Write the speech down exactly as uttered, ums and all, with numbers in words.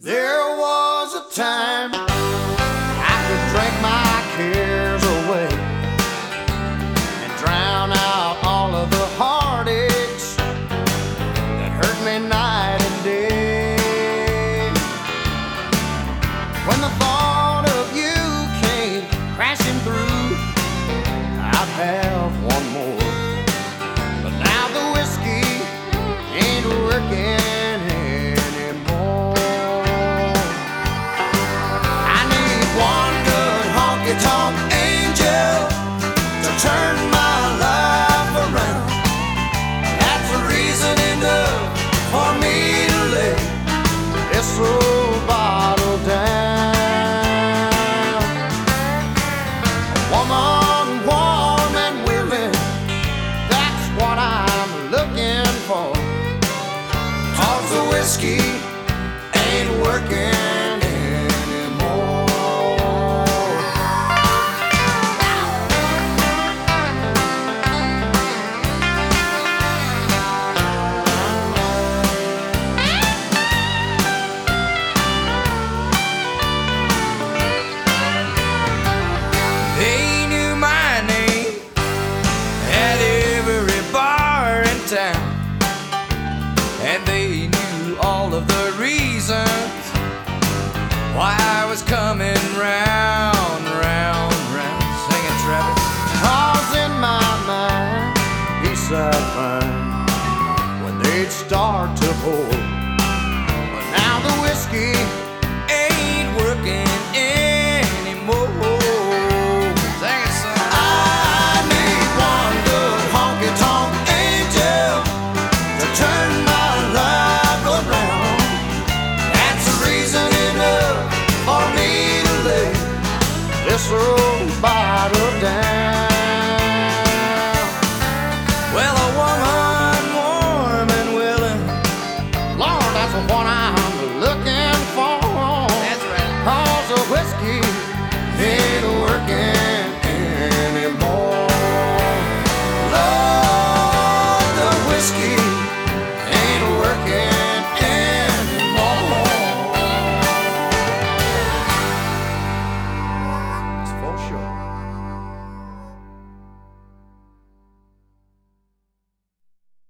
There was a time I could drink my cares away and drown out all of the heartaches that hurt me night and day. When the thought of you came crashing through, I'd have one more, but now the whiskey ain't working anymore. I need one good honky-tonk angel to turn my life around. That's a reason enough for me to lay this old bottle down. A woman warm and willing, that's what I'm looking for. 'Cause the whiskey ain't working anymore. They knew my name at every bar in town, and they knew all of the reasons why I was coming round, round, round. Sing it, Travis. 'Cause in my mind, peace I'd find when they'd start to pour. But now the whiskey ain't working anymore. Sing it, son. I need one good honky-tonk angel to turn my life around. That's a reason enough for me to lay this old bottle